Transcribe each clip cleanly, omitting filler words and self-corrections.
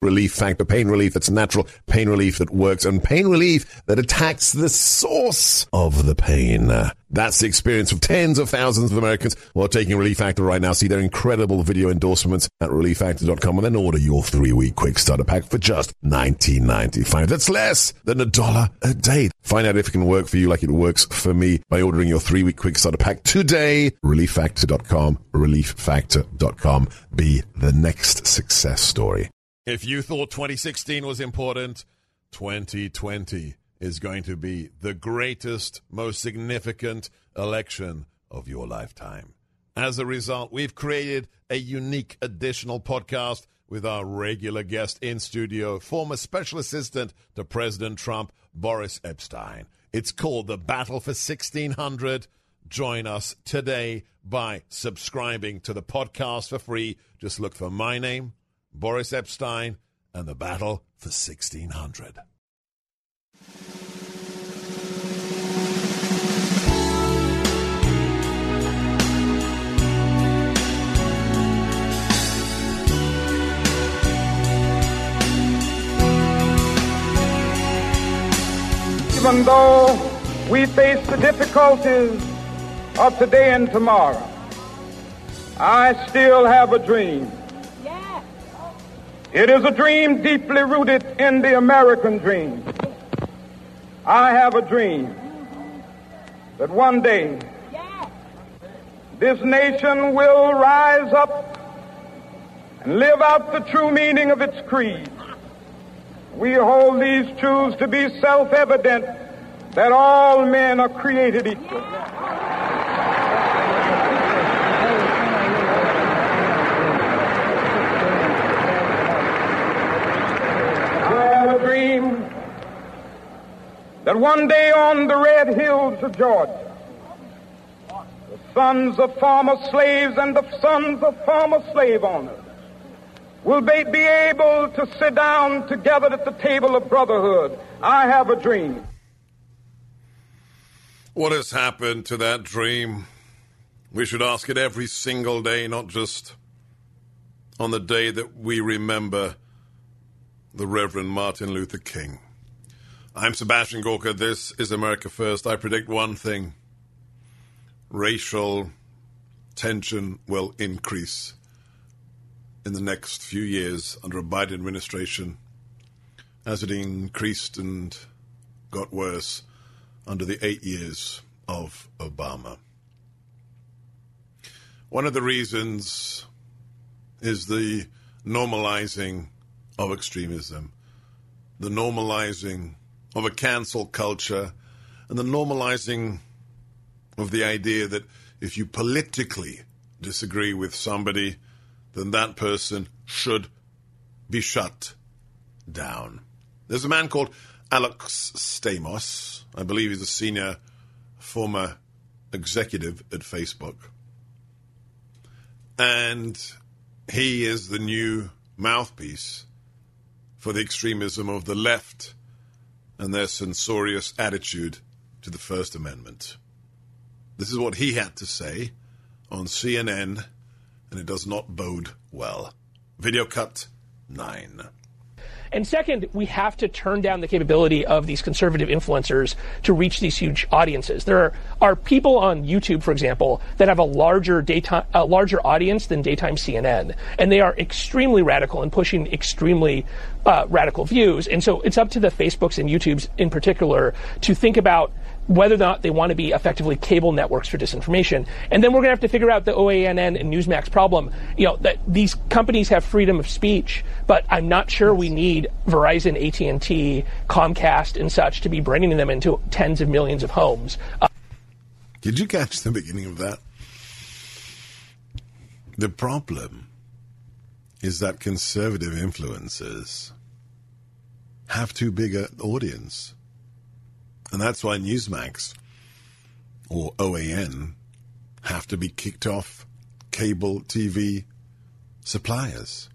Relief Factor. Pain relief that's natural, pain relief that works, and pain relief that attacks the source of the pain. That's the experience of tens of thousands of Americans who are taking Relief Factor right now. See their incredible video endorsements at relieffactor.com and then order your 3-week quick starter pack for just $19.95. That's less than $1 a day. Find out if it can work for you like it works for me by ordering your 3-week quick starter pack today. relieffactor.com, relieffactor.com. Be the next success story. If you thought 2016 was important, 2020 is going to be the greatest, most significant election of your lifetime. As a result, we've created a unique additional podcast with our regular guest in studio, former special assistant to President Trump, Boris Epshteyn. It's called The Battle for 1600. Join us today by subscribing to the podcast for free. Just look for my name, Boris Epshteyn, and The Battle for 1600. Even though we face the difficulties of today and tomorrow, I still have a dream. It is a dream deeply rooted in the American dream. I have a dream that one day this nation will rise up and live out the true meaning of its creed. We hold these truths to be self-evident, that all men are created equal. I have a dream that one day on the red hills of Georgia, the sons of former slaves and the sons of former slave owners will be able to sit down together at the table of brotherhood. I have a dream. What has happened to that dream? We should ask it every single day, not just on the day that we remember the Reverend Martin Luther King. I'm Sebastian Gorka. This is America First. I predict one thing. Racial tension will increase in the next few years under a Biden administration, as it increased and got worse under the 8 years of Obama. One of the reasons is the normalizing of extremism, the normalizing of a cancel culture, and the normalizing of the idea that if you politically disagree with somebody, then that person should be shut down. There's a man called Alex Stamos. I believe he's a senior former executive at Facebook. And he is the new mouthpiece for the extremism of the left and their censorious attitude to the First Amendment. This is what he had to say on CNN, and it does not bode well. Video cut 9. And second, we have to turn down the capability of these conservative influencers to reach these huge audiences. There are people on YouTube, for example, that have a larger audience than daytime CNN, and they are extremely radical and pushing extremely radical views. And so it's up to the Facebooks and YouTubes in particular to think about whether or not they want to be effectively cable networks for disinformation. And then we're going to have to figure out the OANN and Newsmax problem. You know, that these companies have freedom of speech, but I'm not sure we need Verizon, AT&T, Comcast, and such to be bringing them into tens of millions of homes. Did you catch the beginning of that? The problem is that conservative influencers have too big an audience. And that's why Newsmax or OAN have to be kicked off cable TV suppliers.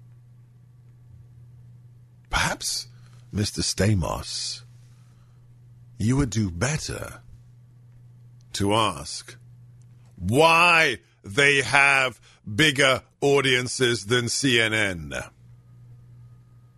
Perhaps, Mr. Stamos, you would do better to ask why they have bigger audiences than CNN.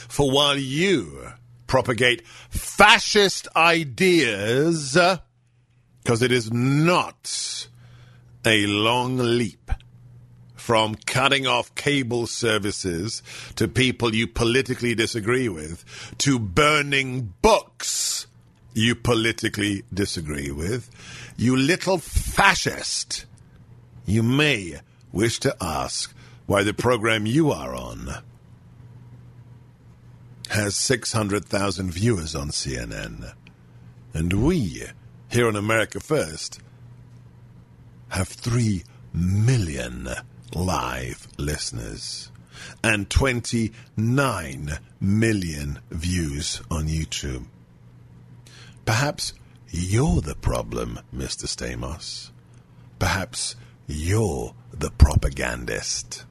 for while you propagate fascist ideas, because it is not a long leap from cutting off cable services to people you politically disagree with, to burning books you politically disagree with, you little fascist, you may wish to ask why the program you are on has 600,000 viewers on CNN, and we, here on America First, have 3 million live listeners and 29 million views on YouTube. Perhaps you're the problem, Mr. Stamos. Perhaps you're the propagandist.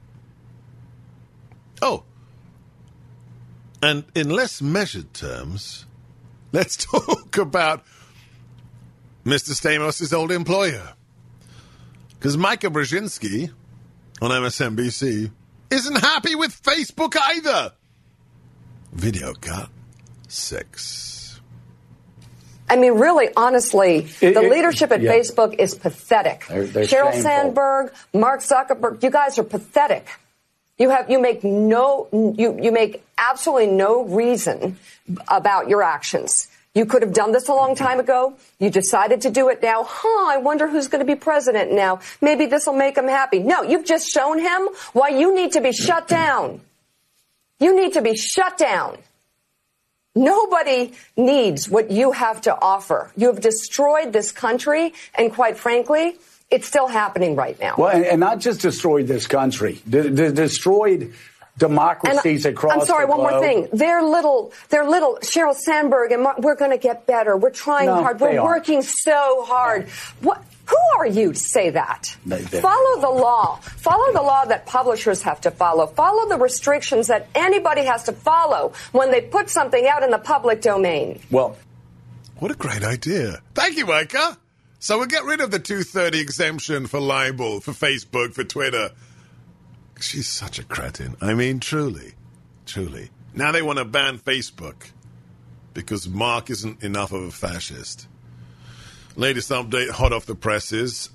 Oh, and in less measured terms, let's talk about Mr. Stamos' old employer. Because Micah Brzezinski on MSNBC isn't happy with Facebook either. Video cut 6. I mean, really, honestly, the leadership at Facebook is pathetic. They're Sheryl shameful. Sandberg, Mark Zuckerberg, you guys are pathetic. You make absolutely no reason about your actions. You could have done this a long time ago. You decided to do it now. I wonder who's going to be president now. Maybe this will make him happy. No, you've just shown him why you need to be shut down. You need to be shut down. Nobody needs what you have to offer. You have destroyed this country, and quite frankly, it's still happening right now. Well, and not just destroyed this country, destroyed democracies across the globe. I'm sorry, one more thing. They're little Sheryl Sandberg, and we're going to get better. We're trying hard. We're working so hard. What? Who are you to say that? Follow the law. Follow the law that publishers have to follow. Follow the restrictions that anybody has to follow when they put something out in the public domain. Well, what a great idea. Thank you, Micah. So we'll get rid of the 230 exemption for libel, for Facebook, for Twitter. She's such a cretin. I mean, truly. Now they want to ban Facebook because Mark isn't enough of a fascist. Latest update, hot off the presses.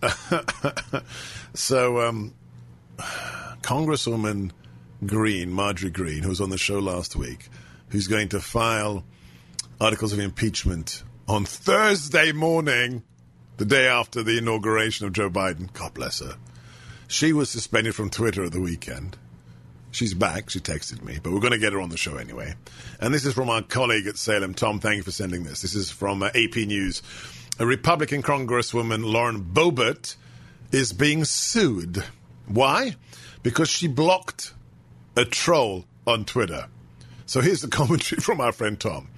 So, Congresswoman Green, Marjorie Green, who was on the show last week, who's going to file articles of impeachment on Thursday morning, the day after the inauguration of Joe Biden. God bless her. She was suspended from Twitter at the weekend. She's back. She texted me, but we're going to get her on the show anyway. And this is from our colleague at Salem. Tom, thank you for sending this. This is from AP News. A Republican Congresswoman, Lauren Boebert, is being sued. Why? Because she blocked a troll on Twitter. So here's the commentary from our friend Tom.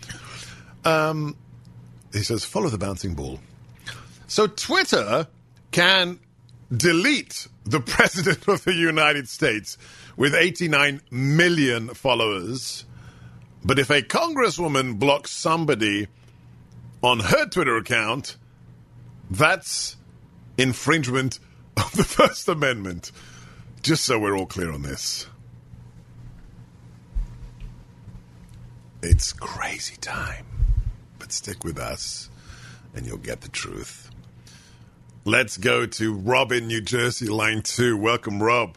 He says, follow the bouncing ball. So Twitter can delete the President of the United States with 89 million followers. But if a Congresswoman blocks somebody on her Twitter account, that's infringement of the First Amendment. Just so we're all clear on this. It's crazy time. But stick with us and you'll get the truth. Let's go to Rob in New Jersey, line 2. Welcome, Rob.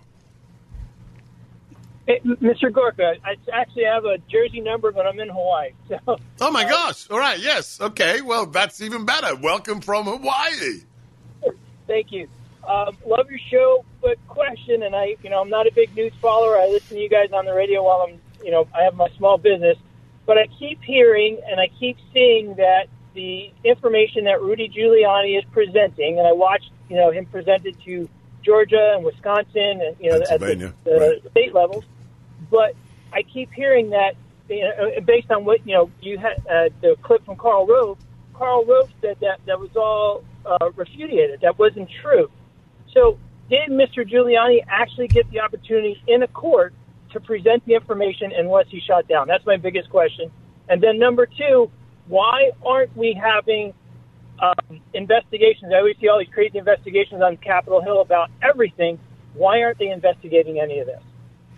Hey, Mr. Gorka, I actually have a Jersey number, but I'm in Hawaii. So, oh, my gosh. All right. Yes. Okay. Well, that's even better. Welcome from Hawaii. Thank you. Love your show, but question, and I'm not a big news follower. I listen to you guys on the radio while I have my small business, but I keep hearing and I keep seeing that the information that Rudy Giuliani is presenting, and I watched, him present it to Georgia and Wisconsin and, at the state levels. But I keep hearing that, based on what, you had the clip from Karl Rove said that was all repudiated. That wasn't true. So did Mr. Giuliani actually get the opportunity in a court to present the information and was he shot down? That's my biggest question. And then number 2, why aren't we having investigations? I always see all these crazy investigations on Capitol Hill about everything. Why aren't they investigating any of this?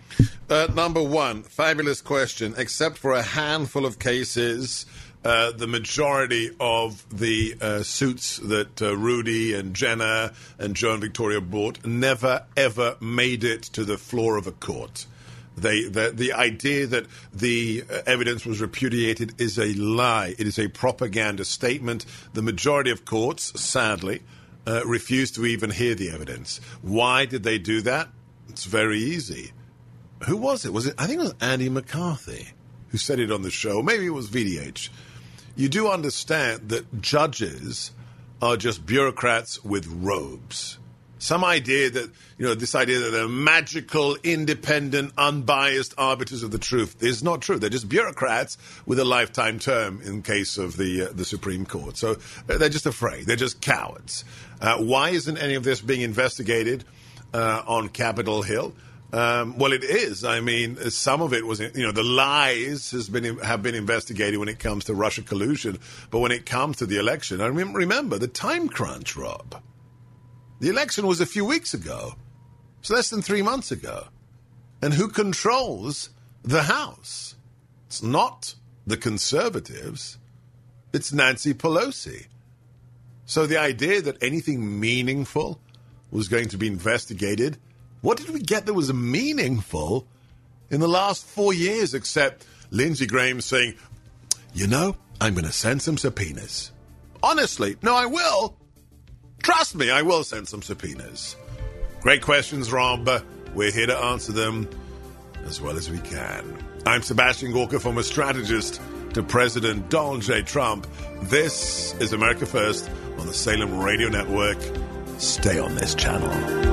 Number one, fabulous question. Except for a handful of cases, the majority of the suits that Rudy and Jenna and Joe and Victoria brought never, ever made it to the floor of a court. The idea that the evidence was repudiated is a lie. It is a propaganda statement. The majority of courts, sadly, refused to even hear the evidence. Why did they do that? It's very easy. Who was it? I think it was Andy McCarthy who said it on the show. Maybe it was VDH. You do understand that judges are just bureaucrats with robes. Some idea that, this idea that they're magical, independent, unbiased arbiters of the truth is not true. They're just bureaucrats with a lifetime term in case of the Supreme Court. So they're just afraid. They're just cowards. Why isn't any of this being investigated on Capitol Hill? Well, it is. I mean, some of it was, the lies have been investigated when it comes to Russia collusion. But when it comes to the election, I remember the time crunch, Rob. The election was a few weeks ago. It's less than 3 months ago. And who controls the House? It's not the conservatives. It's Nancy Pelosi. So the idea that anything meaningful was going to be investigated, what did we get that was meaningful in the last 4 years except Lindsey Graham saying, I'm going to send some subpoenas. Honestly, no, I will. Trust me, I will send some subpoenas. Great questions, Rob. We're here to answer them as well as we can. I'm Sebastian Gorka, former strategist to President Donald J. Trump. This is America First on the Salem Radio Network. Stay on this channel.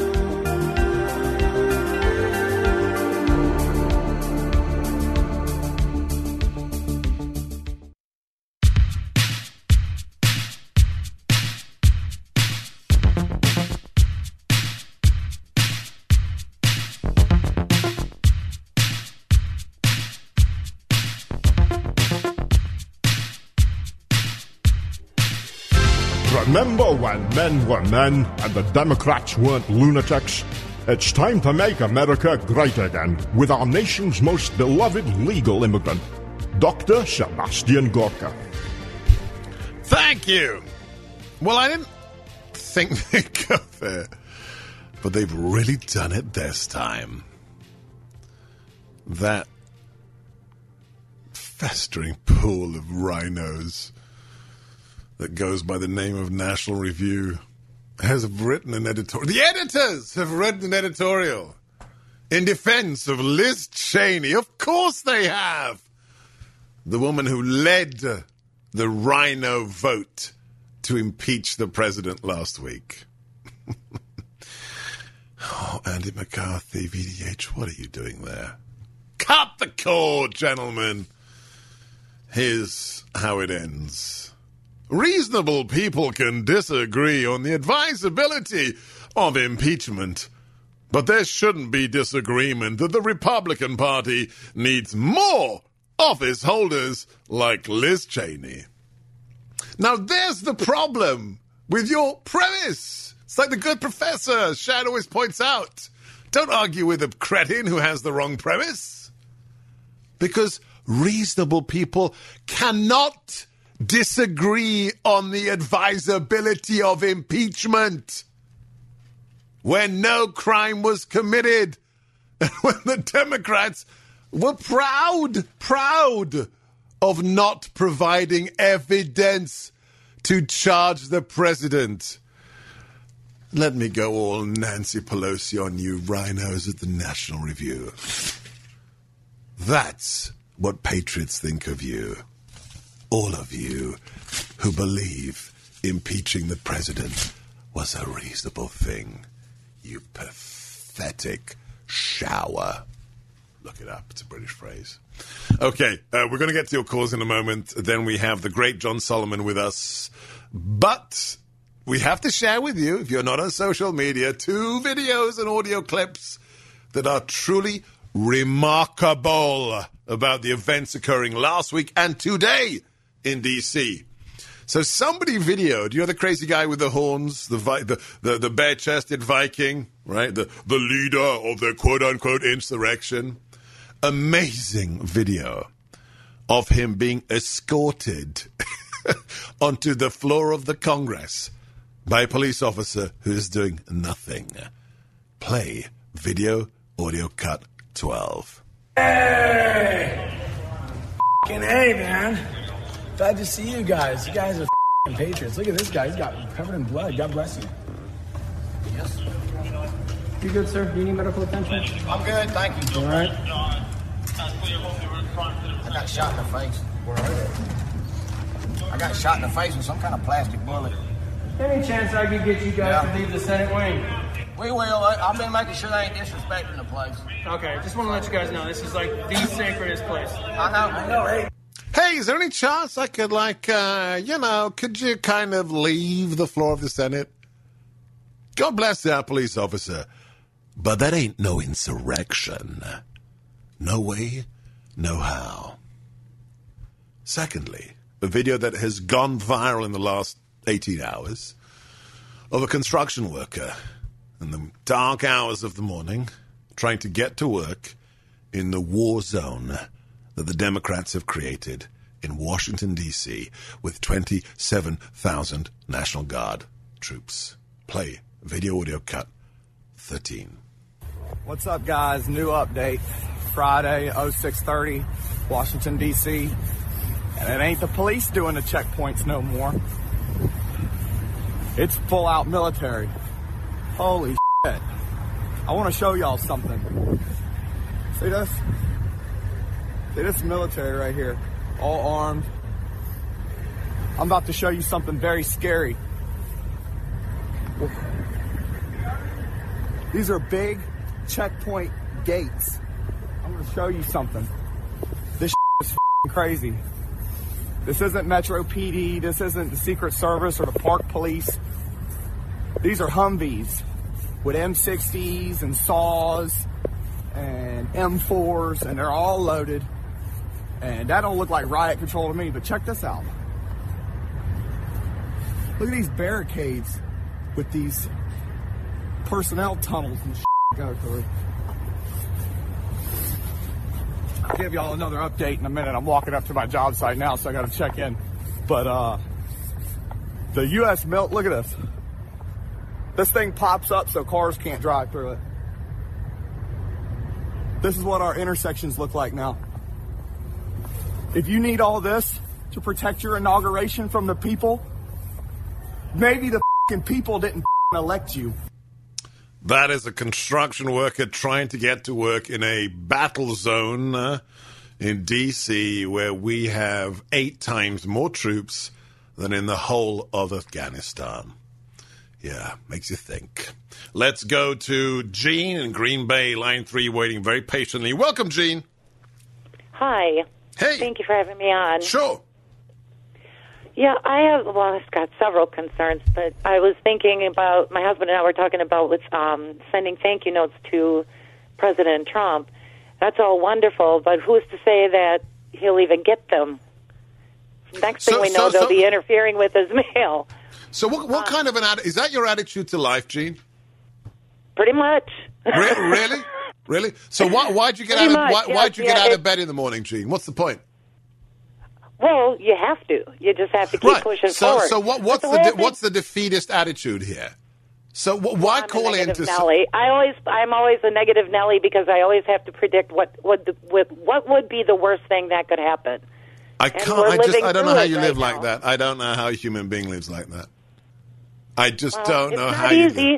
Remember when men were men and the Democrats weren't lunatics? It's time to make America great again with our nation's most beloved legal immigrant, Dr. Sebastian Gorka. Thank you. Well, I didn't think they'd go there, but they've really done it this time. That festering pool of rhinos that goes by the name of National Review has written an editorial. The editors have written an editorial in defense of Liz Cheney. Of course they have. The woman who led the rhino vote to impeach the president last week. Oh, Andy McCarthy, VDH, what are you doing there? Cut the cord, gentlemen. Here's how it ends. Reasonable people can disagree on the advisability of impeachment, but there shouldn't be disagreement that the Republican Party needs more office holders like Liz Cheney. Now, there's the problem with your premise. It's like the good professor Shad always points out. Don't argue with a cretin who has the wrong premise. Because reasonable people cannot disagree on the advisability of impeachment when no crime was committed and when the Democrats were proud of not providing evidence to charge the president. Let me go all Nancy Pelosi on you rhinos at the National Review. That's what patriots think of you. All of you who believe impeaching the president was a reasonable thing. You pathetic shower. Look it up. It's a British phrase. Okay, we're going to get to your calls in a moment. Then we have the great John Solomon with us. But we have to share with you, if you're not on social media, 2 videos and audio clips that are truly remarkable about the events occurring last week and today in D.C. So somebody videoed, the crazy guy with the horns, the bare-chested Viking, right? The leader of the quote-unquote insurrection. Amazing video of him being escorted onto the floor of the Congress by a police officer who is doing nothing. Play video audio cut 12. Hey! F***ing hey, man. Glad to see you guys. You guys are f***ing patriots. Look at this guy. He's got covered in blood. God bless you. Yes. You good, sir? Do you need medical attention? I'm good, thank you. All right. I got shot in the face. Where are they? I got shot in the face with some kind of plastic bullet. Any chance I could get you guys to leave the Senate wing? We will. I've been making sure they ain't disrespecting the place. Okay, just want to let you guys know this is like the sacredest place. I know. Hey. Hey, is there any chance I could, could you kind of leave the floor of the Senate? God bless that police officer. But that ain't no insurrection. No way, no how. Secondly, a video that has gone viral in the last 18 hours of a construction worker in the dark hours of the morning trying to get to work in the war zone that the Democrats have created in Washington, D.C. with 27,000 National Guard troops. Play video audio cut 13. What's up, guys? New update. Friday, 06:30, Washington, D.C. And it ain't the police doing the checkpoints no more. It's full-out military. Holy shit. I want to show y'all something. See this? See this military right here. All armed. I'm about to show you something very scary. These are big checkpoint gates. I'm going to show you something. This is crazy. This isn't Metro PD. This isn't the Secret Service or the Park Police. These are Humvees with M60s and SAWs and M4s, and they're all loaded. And that don't look like riot control to me, but check this out. Look at these barricades with these personnel tunnels and go through. I'll give y'all another update in a minute. I'm walking up to my job site now, so I got to check in. But the U.S. look at this. This thing pops up so cars can't drive through it. This is what our intersections look like now. If you need all this to protect your inauguration from the people, maybe the people didn't elect you. That is a construction worker trying to get to work in a battle zone in D.C. where we have 8 times more troops than in the whole of Afghanistan. Yeah, makes you think. Let's go to Jean in Green Bay, line 3, waiting very patiently. Welcome, Jean. Hi. Hey. Thank you for having me on. Sure. Yeah, I've got several concerns, but I was thinking about, my husband and I were talking about with sending thank you notes to President Trump. That's all wonderful, but who's to say that he'll even get them? Next thing we know, they'll be interfering with his mail. So what kind of is that your attitude to life, Jean? Pretty much. Really? Really? So why'd you get out of bed in the morning, Jean? What's the point? Well, you have to. You just have to keep pushing forward. So what's the defeatist attitude here? So why call in to Nelly? I'm always a negative Nelly because I always have to predict what would be the worst thing that could happen. I don't know how you live like that. I don't know how a human being lives like that. I just don't know how you live.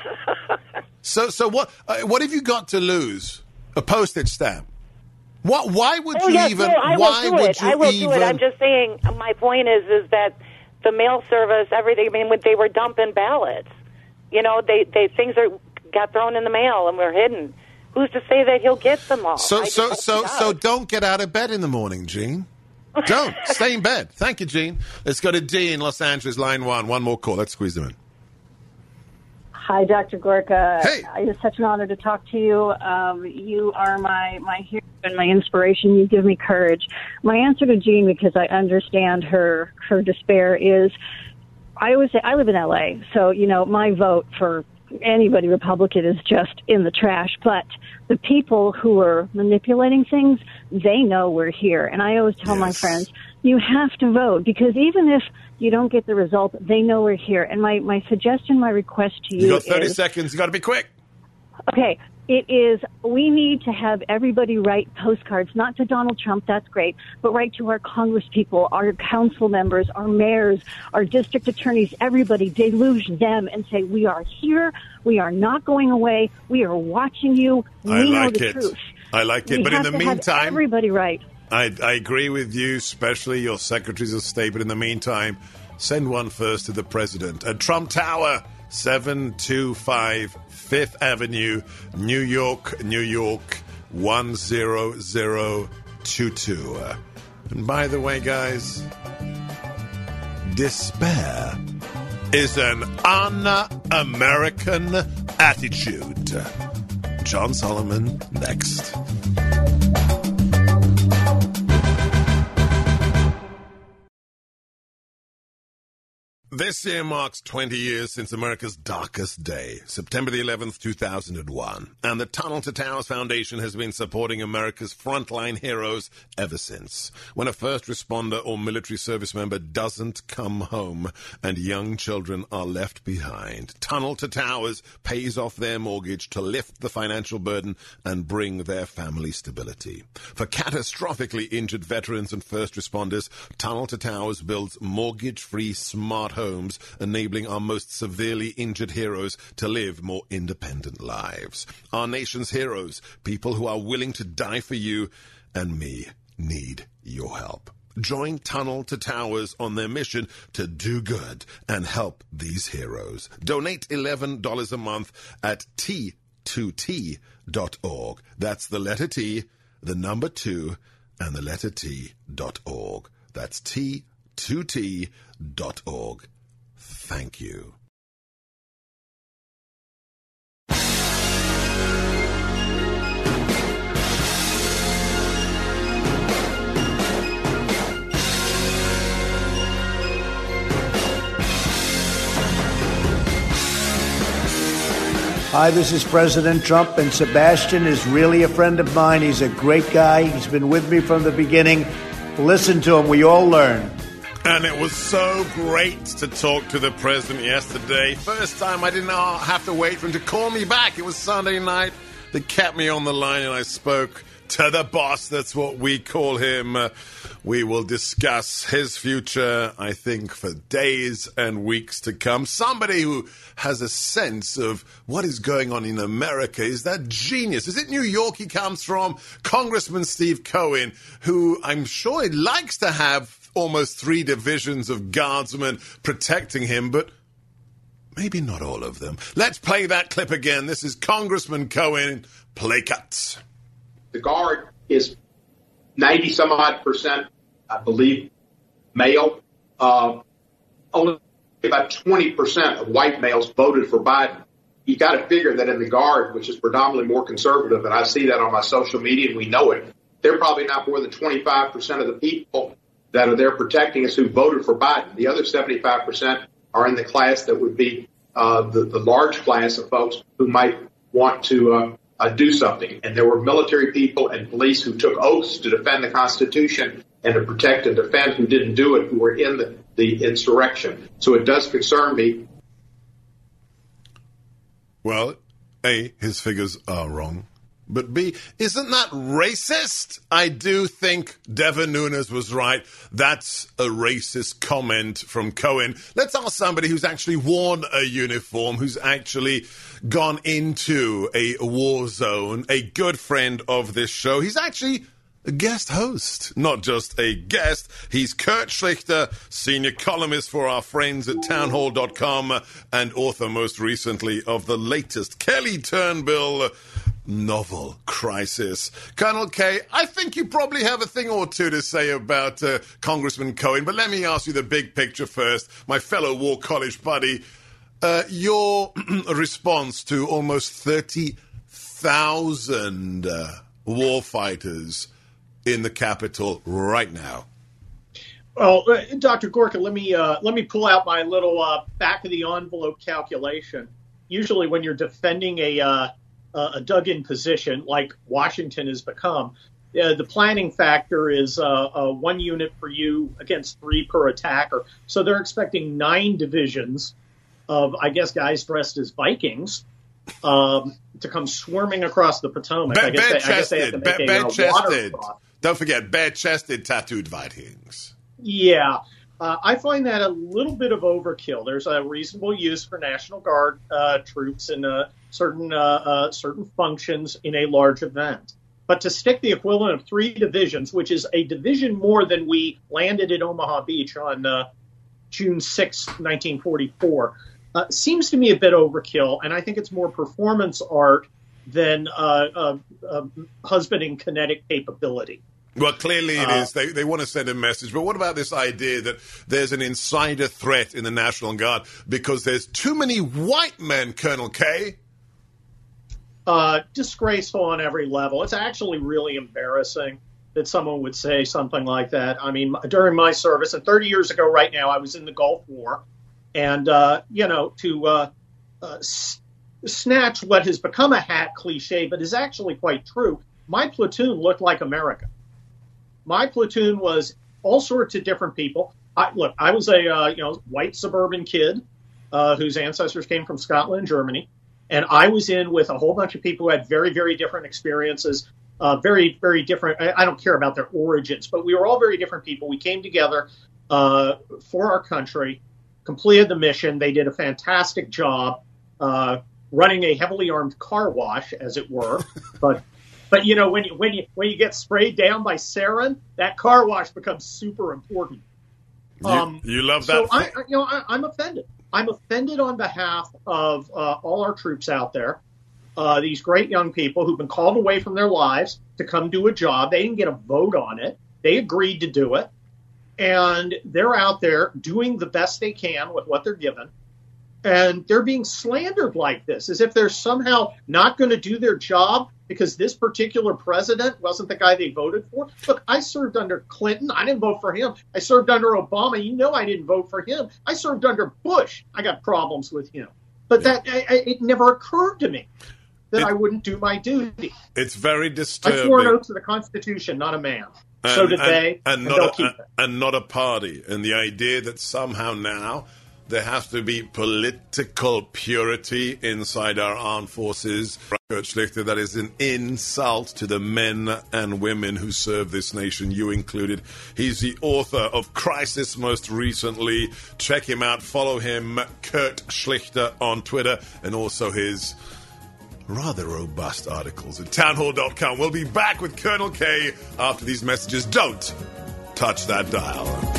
So what have you got to lose? A postage stamp. Why would you even? I will do it. I'm just saying. My point is that the mail service, everything. I mean, when they were dumping ballots, things got thrown in the mail and were hidden. Who's to say that he'll get them all? So don't get out of bed in the morning, Jean. Don't stay in bed. Thank you, Jean. Let's go to D in Los Angeles, line 1. One more call. Let's squeeze them in. Hi, Dr. Gorka. Hey. It is such an honor to talk to you. You are my hero and my inspiration. You give me courage. My answer to Jean, because I understand her despair, is I always say I live in L.A., so, my vote for anybody Republican is just in the trash. But the people who are manipulating things, they know we're here. And I always tell my friends, you have to vote, because even if you don't get the result, they know we're here. And my suggestion, my request to you is... You got 30 seconds. You got to be quick. Okay. It is, we need to have everybody write postcards, not to Donald Trump, that's great, but write to our congresspeople, our council members, our mayors, our district attorneys, everybody, deluge them and say, we are here, we are not going away, we are watching you, we know the truth. I like it. But in the meantime, everybody right. I agree with you, especially your secretaries of state. But in the meantime, send one first to the president at Trump Tower, 725 5th Avenue, New York, New York, 10022. And by the way, guys, despair is an un-American attitude. John Solomon, next. This year marks 20 years since America's darkest day, September the 11th, 2001. And the Tunnel to Towers Foundation has been supporting America's frontline heroes ever since. When a first responder or military service member doesn't come home and young children are left behind, Tunnel to Towers pays off their mortgage to lift the financial burden and bring their family stability. For catastrophically injured veterans and first responders, Tunnel to Towers builds mortgage-free smart homes, enabling our most severely injured heroes to live more independent lives. Our nation's heroes, people who are willing to die for you and me, need your help. Join Tunnel to Towers on their mission to do good and help these heroes. Donate $11 a month at T2T.org. That's the letter T, the number 2, and the letter T.org. That's T2T.org. Thank you. Hi, this is President Trump, and Sebastian is really a friend of mine. He's a great guy. He's been with me from the beginning. Listen to him. We all learn. And it was so great to talk to the president yesterday. First time I didn't have to wait for him to call me back. It was Sunday night. They kept me on the line and I spoke to the boss. That's what we call him. We will discuss his future, I think, for days and weeks to come. Somebody who has a sense of what is going on in America. Is that genius? Is it New York he comes from? Congressman Steve Cohen, who I'm sure he likes to have almost 3 divisions of guardsmen protecting him, but maybe not all of them. Let's play that clip again. This is Congressman Cohen. Play cuts. The Guard is 90-some-odd%, I believe, male. Only about 20% of white males voted for Biden. You got to figure that in the Guard, which is predominantly more conservative, and I see that on my social media, and we know it, they're probably not more than 25% of the people that are there protecting us who voted for Biden. The other 75% are in the class that would be the large class of folks who might want to do something. And there were military people and police who took oaths to defend the Constitution and to protect and defend who didn't do it, who were in the insurrection. So it does concern me. Well, A, his figures are wrong. But B, isn't that racist? I do think Devin Nunes was right. That's a racist comment from Cohen. Let's ask somebody who's actually worn a uniform, who's actually gone into a war zone, a good friend of this show. He's actually a guest host, not just a guest. He's Kurt Schlichter, senior columnist for our friends at townhall.com and author most recently of the latest Kelly Turnbull novel, Crisis. Colonel K, I think you probably have a thing or two to say about Congressman Cohen, but let me ask you the big picture first. My fellow War College buddy, your response to almost 30,000 war fighters in the Capitol right now. Well, Dr. Gorka, let me pull out my little back of the envelope calculation. usually when you're defending a dug-in position like Washington has become, the planning factor is 1 unit for you against 3 per attacker. So they're expecting 9 divisions of, I guess, guys dressed as Vikings to come swarming across the Potomac. I guess they have to make a water cross. Don't forget, bare-chested, tattooed Vikings. Yeah. I find that a little bit of overkill. There's a reasonable use for National Guard troops in certain functions in a large event. But to stick the equivalent of 3 divisions, which is a division more than we landed at Omaha Beach on June 6, 1944, seems to me a bit overkill. And I think it's more performance art than husbanding kinetic capability. Well, clearly it is. They want to send a message. But what about this idea that there's an insider threat in the National Guard because there's too many white men, Colonel K? Disgraceful on every level. It's actually really embarrassing that someone would say something like that. I mean, during my service, and 30 years ago right now, I was in the Gulf War. And, to snatch what has become a hack cliche, but is actually quite true, my platoon looked like America. My platoon was all sorts of different people. I was a white suburban kid whose ancestors came from Scotland and Germany, and I was in with a whole bunch of people who had very, very different experiences, very, very different. I don't care about their origins, but we were all very different people. We came together for our country, completed the mission. They did a fantastic job running a heavily armed car wash, as it were, but. But when you get sprayed down by sarin, that car wash becomes super important. You love that. So I'm offended. I'm offended on behalf of all our troops out there. These great young people who've been called away from their lives to come do a job. They didn't get a vote on it. They agreed to do it, and they're out there doing the best they can with what they're given. And they're being slandered like this, as if they're somehow not going to do their job because this particular president wasn't the guy they voted for. Look, I served under Clinton. I didn't vote for him. I served under Obama. I didn't vote for him. I served under Bush. I got problems with him. But it never occurred to me that I wouldn't do my duty. It's very disturbing. I swore an oath to the Constitution, not a man. So did they, and they'll keep it. And not a party. And the idea that somehow now there has to be political purity inside our armed forces. Kurt Schlichter, that is an insult to the men and women who serve this nation, you included. He's the author of Crisis most recently. Check him out. Follow him, Kurt Schlichter, on Twitter, and also his rather robust articles at townhall.com. We'll be back with Colonel K after these messages. Don't touch that dial.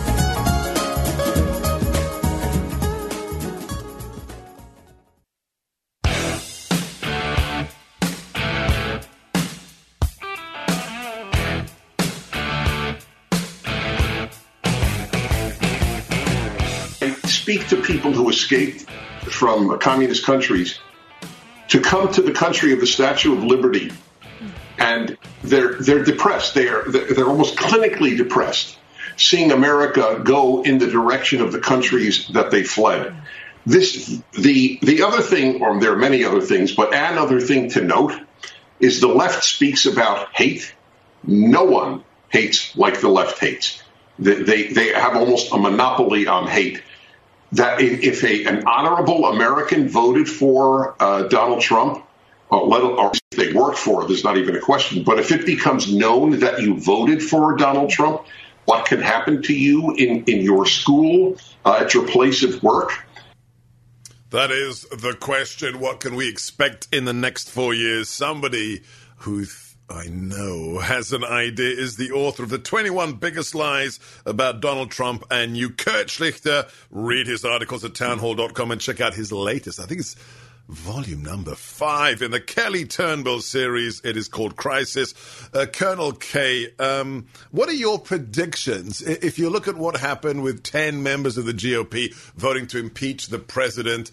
Speak to people who escaped from communist countries to come to the country of the Statue of Liberty, and they're depressed. They're almost clinically depressed, seeing America go in the direction of the countries that they fled. The other thing, or there are many other things, but an other thing to note is the left speaks about hate. No one hates like the left hates. They have almost a monopoly on hate. That if an honorable American voted for Donald Trump, or if they worked for, there's not even a question. But if it becomes known that you voted for Donald Trump, what can happen to you in your school, at your place of work? That is the question. What can we expect in the next 4 years? Somebody who I know has an idea, is the author of the 21 Biggest Lies About Donald Trump and You, Kurt Schlichter. Read his articles at townhall.com and check out his latest. I think it's volume number 5 in the Kelly Turnbull series. It is called Crisis. Colonel K, what are your predictions? If you look at what happened with 10 members of the GOP voting to impeach the president,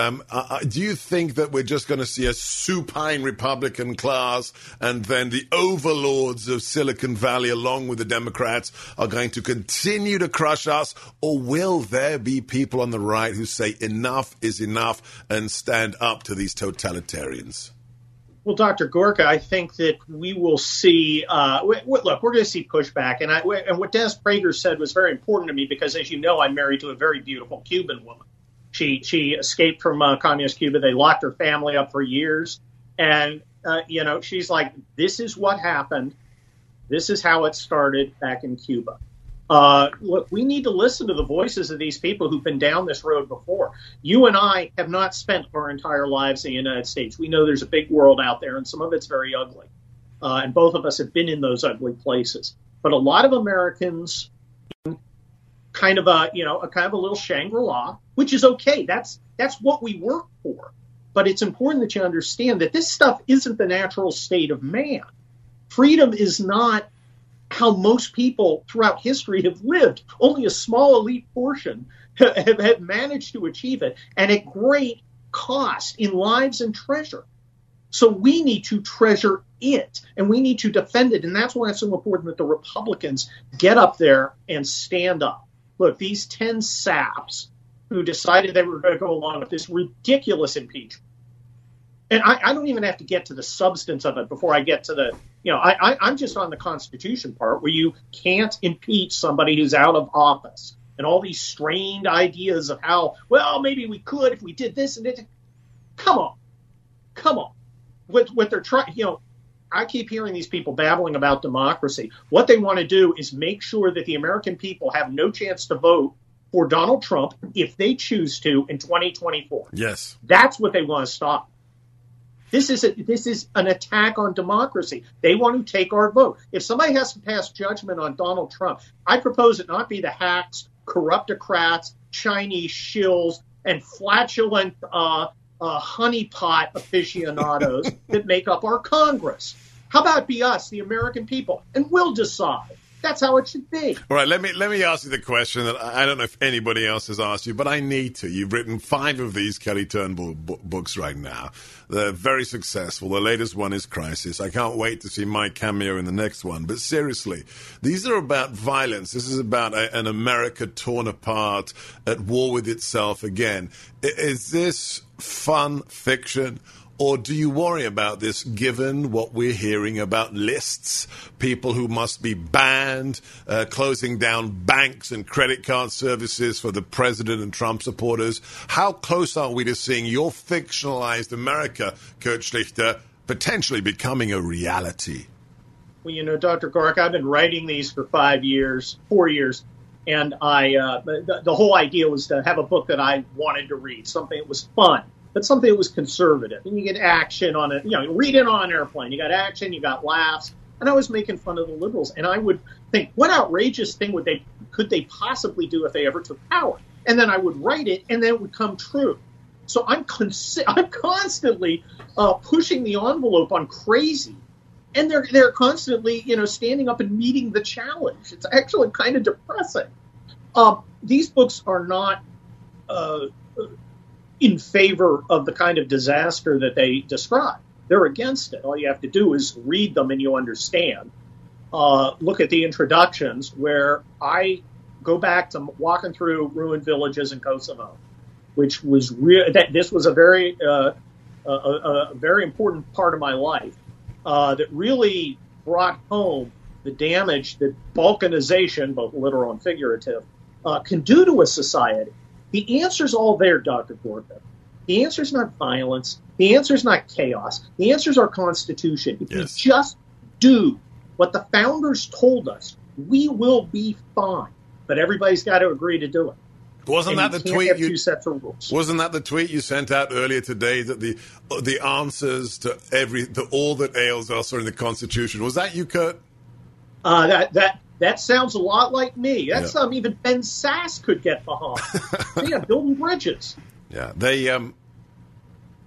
do you think that we're just going to see a supine Republican class and then the overlords of Silicon Valley along with the Democrats are going to continue to crush us? Or will there be people on the right who say enough is enough and stand up to these totalitarians? Well, Dr. Gorka, I think that we will see, look, we're going to see pushback. And what Dennis Prager said was very important to me because, as you know, I'm married to a very beautiful Cuban woman. She escaped from communist Cuba. They locked her family up for years. And, she's like, this is what happened. This is how it started back in Cuba. Look, we need to listen to the voices of these people who've been down this road before. You and I have not spent our entire lives in the United States. We know there's a big world out there, and some of it's very ugly. And both of us have been in those ugly places. But a lot of Americans, kind of a little Shangri-La, which is okay. That's what we work for. But it's important that you understand that this stuff isn't the natural state of man. Freedom is not how most people throughout history have lived. Only a small elite portion have managed to achieve it, and at great cost in lives and treasure. So we need to treasure it, and we need to defend it, and that's why it's so important that the Republicans get up there and stand up. Look, these 10 saps who decided they were going to go along with this ridiculous impeachment, and I don't even have to get to the substance of it before I get to the, I'm just on the Constitution part where you can't impeach somebody who's out of office and all these strained ideas of how, well, maybe we could if we did this and it. Come on. What they're trying, I keep hearing these people babbling about democracy. What they want to do is make sure that the American people have no chance to vote for Donald Trump if they choose to in 2024. Yes. That's what they want to stop. This is an attack on democracy. They want to take our vote. If somebody has to pass judgment on Donald Trump, I propose it not be the hacks, corruptocrats, Chinese shills, and flatulent honeypot aficionados that make up our Congress. How about it be us, the American people, and we'll decide. That's how it should be. All right, let me ask you the question that I don't know if anybody else has asked you, but I need to. You've written 5 of these Kelly Turnbull books right now. They're very successful. The latest one is Crisis. I can't wait to see my cameo in the next one. But seriously, these are about violence. This is about an America torn apart, at war with itself again. Is this fun fiction? Or do you worry about this given what we're hearing about lists, people who must be banned, closing down banks and credit card services for the president and Trump supporters? How close are we to seeing your fictionalized America, Kurt Schlichter, potentially becoming a reality? Well, Dr. Gorka, I've been writing these for 4 years, and the whole idea was to have a book that I wanted to read, something that was fun. But something that was conservative. And you get action on it. Read it on an airplane. You got action, you got laughs. And I was making fun of the liberals. And I would think, what outrageous thing could they possibly do if they ever took power? And then I would write it, and then it would come true. So I'm constantly pushing the envelope on crazy. And they're constantly, standing up and meeting the challenge. It's actually kind of depressing. These books are not in favor of the kind of disaster that they describe. They're against it. All you have to do is read them and you understand. Look at the introductions where I go back to walking through ruined villages in Kosovo, which was this was a very important part of my life that really brought home the damage that balkanization, both literal and figurative, can do to a society. The answer's all there, Dr. Gorka. The answer's not violence. The answer's not chaos. The answer's our Constitution. If we just do what the founders told us, we will be fine. But everybody's got to agree to do it. Wasn't that the tweet? Two sets of rules. Wasn't that the tweet you sent out earlier today that the answers to all that ails us are in the Constitution? Was that you, Kurt? That sounds a lot like me. That's something even Ben Sasse could get behind. Building bridges. Yeah,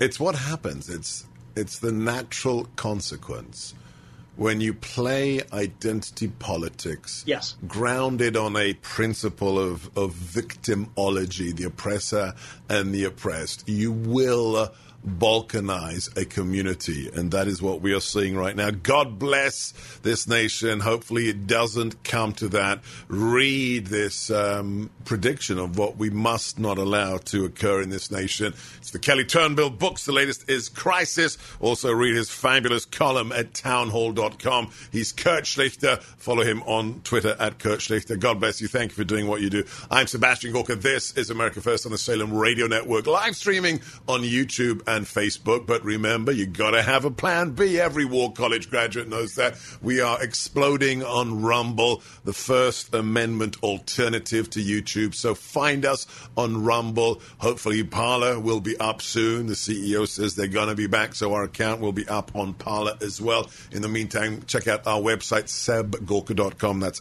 It's what happens. It's the natural consequence. When you play identity politics, yes, grounded on a principle of victimology, the oppressor and the oppressed, you will balkanize a community, and that is what we are seeing right now. God bless this nation. Hopefully it doesn't come to that. Read this prediction of what we must not allow to occur in this nation. It's the Kelly Turnbull books. The latest is Crisis. Also read his fabulous column at townhall.com. He's Kurt Schlichter. Follow him on Twitter at Kurt Schlichter. God bless you. Thank you for doing what you do. I'm Sebastian Gorka. This is America First on the Salem Radio Network, live streaming on YouTube and Facebook. But remember, you got to have a plan B. Every War College graduate knows that. We are exploding on Rumble, the First Amendment alternative to YouTube. So find us on Rumble. Hopefully Parler will be up soon. The CEO says they're going to be back, so our account will be up on Parler as well. In the meantime, check out our website, sebgorka.com. That's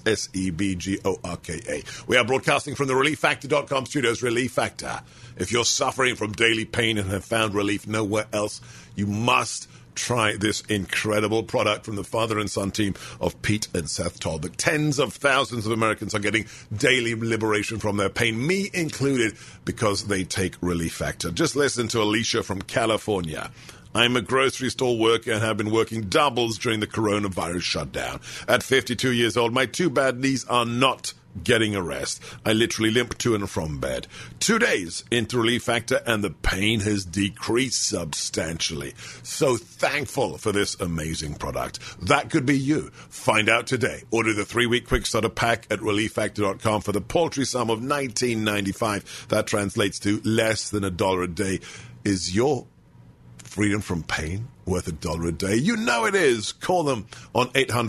SEBGORKA. We are broadcasting from the ReliefFactor.com studios. Relief Factor. If you're suffering from daily pain and have found relief nowhere else, you must try this incredible product from the father and son team of Pete and Seth Talbot. Tens of thousands of Americans are getting daily liberation from their pain, me included, because they take Relief Factor. Just listen to Alicia from California. I'm a grocery store worker and have been working doubles during the coronavirus shutdown. At 52 years old, my two bad knees are not getting a rest. I literally limp to and from bed. 2 days into Relief Factor and the pain has decreased substantially. So thankful for this amazing product. That could be you. Find out today. Order the 3-week quick starter pack at ReliefFactor.com for the paltry sum of $19.95. That translates to less than $1 a day. Is your freedom from pain worth $1 a day? You know it is. Call them on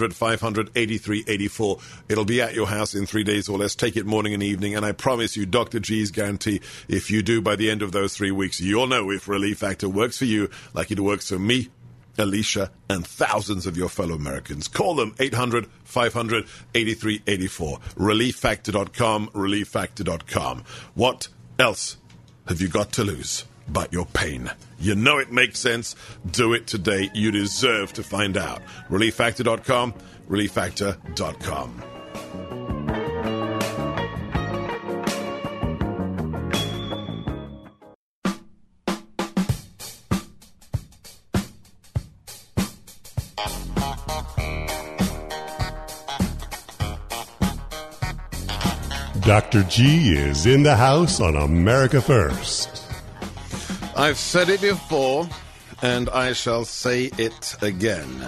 800-500-8384. It'll be at your house in 3 days or less. Take it morning and evening, and I promise you, Dr. G's guarantee, if you do by the end of those 3 weeks, you'll know if Relief Factor works for you like it works for me, Alicia, and thousands of your fellow Americans. Call them 800-500-8384. ReliefFactor.com, ReliefFactor.com. What else have you got to lose but your pain? You know it makes sense. Do it today. You deserve to find out. ReliefFactor.com, ReliefFactor.com. Dr. G is in the house on America First. I've said it before, and I shall say it again.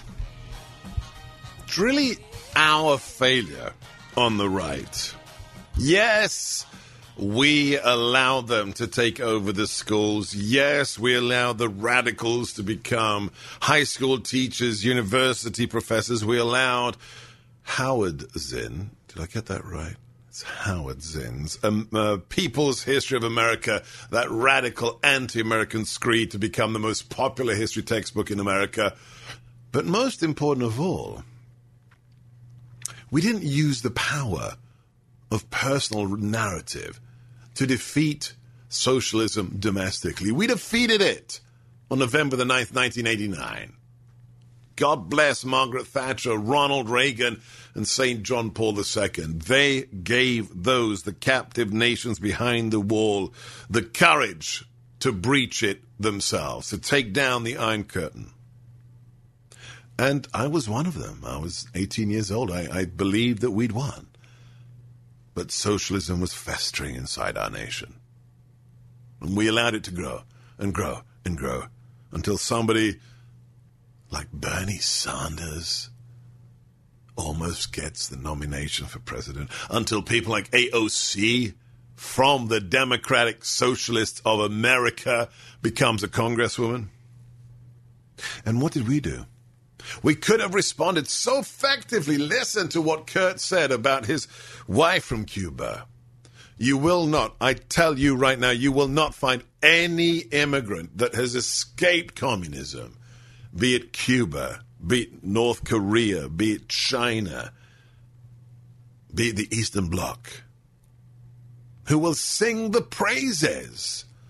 It's really our failure on the right. Yes, we allow them to take over the schools. Yes, we allow the radicals to become high school teachers, university professors. We allowed Howard Zinn. Did I get that right? It's Howard Zinn's People's History of America, that radical anti-American screed, to become the most popular history textbook in America. But most important of all, we didn't use the power of personal narrative to defeat socialism domestically. We defeated it on November the 9th, 1989. God bless Margaret Thatcher, Ronald Reagan, and St. John Paul II. They gave those, the captive nations behind the wall, the courage to breach it themselves, to take down the Iron Curtain. And I was one of them. I was 18 years old. I believed that we'd won. But socialism was festering inside our nation. And we allowed it to grow and grow and grow until somebody like Bernie Sanders almost gets the nomination for president, until people like AOC from the Democratic Socialists of America becomes a congresswoman. And what did we do? We could have responded so effectively. Listen to what Kurt said about his wife from Cuba. You will not, I tell you right now, you will not find any immigrant that has escaped communism, be it Cuba, be it North Korea, be it China, be it the Eastern Bloc, who will sing the praises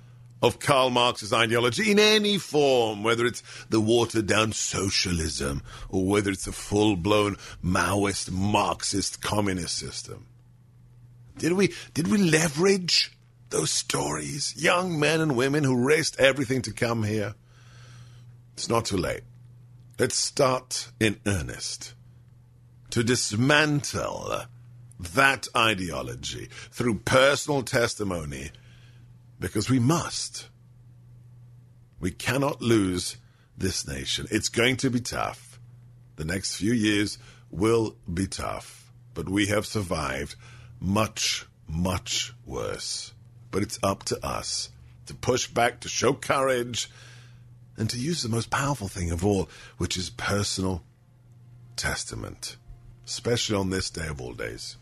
of Karl Marx's ideology in any form, whether it's the watered-down socialism or whether it's a full-blown Maoist, Marxist, communist system. Did we leverage those stories? Young men and women who risked everything to come here? It's not too late. Let's start in earnest to dismantle that ideology through personal testimony, because we must. We cannot lose this nation. It's going to be tough. The next few years will be tough, but we have survived much, much worse. But it's up to us to push back, to show courage, and to use the most powerful thing of all, which is personal testament, especially on this day of all days.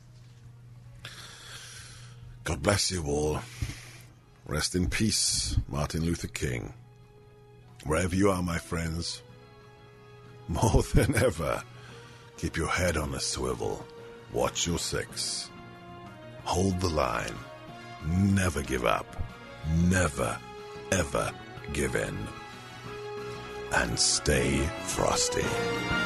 God bless you all. Rest in peace, Martin Luther King. Wherever you are, my friends, more than ever, keep your head on a swivel. Watch your six. Hold the line. Never give up. Never, ever give in. And stay frosty.